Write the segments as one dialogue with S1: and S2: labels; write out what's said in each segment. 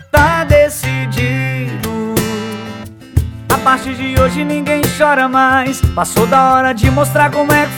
S1: tá decidido. A partir de hoje ninguém chora mais. Passou da hora de mostrar como é que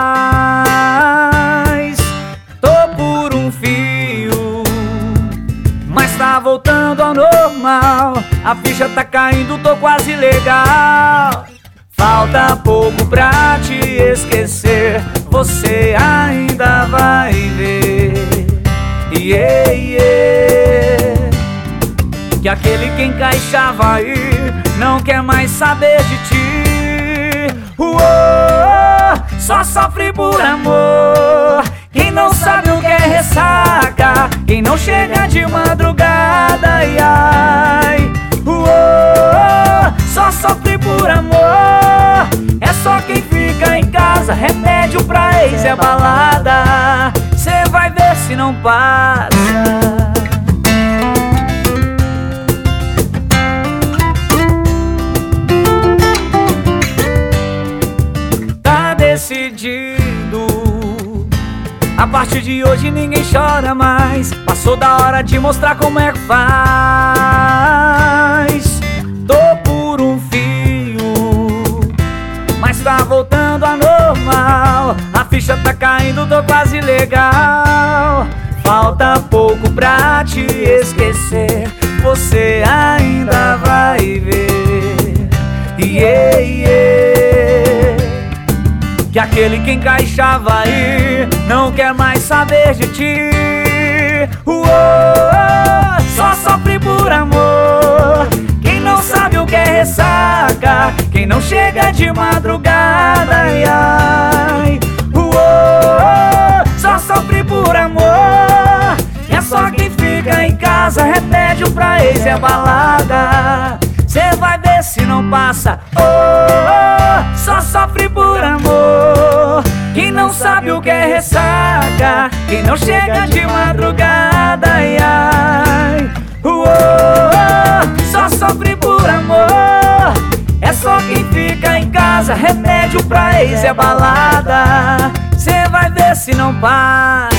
S1: faz. Tô por um fio, mas tá voltando ao normal. A ficha tá caindo, tô quase legal. Falta pouco pra te esquecer, você ainda vai ver. Yeah, yeah. Que aquele que encaixava aí não quer mais saber de ti. Só sofre por amor quem não sabe o que é ressaca, quem não chega de madrugada. Ai, ai. Só sofre por amor é só quem fica em casa. Remédio pra ex é balada, cê vai ver se não passa. Tá decidido. A partir de hoje ninguém chora mais. Passou da hora de mostrar como é que faz. Tô por um fio, mas tá voltando a normal. A ficha tá caindo, tô quase legal. Falta pouco pra te esquecer, você ainda vai ver. Yeah, yeah. Que aquele que encaixava aí não quer mais saber de ti. Só sofre por amor quem não sabe o que é ressaca, quem não chega de madrugada. Ai, ai. Só sofre por amor é só quem fica em casa. Remédio pra ex é balada, cê vai ver se não passa. Só sofre por amor quem não sabe o que é ressaca, quem não chega de madrugada. Ai, ai. Só sofre por amor é só quem fica em casa. Remédio pra ex é balada, cê vai ver se não passa.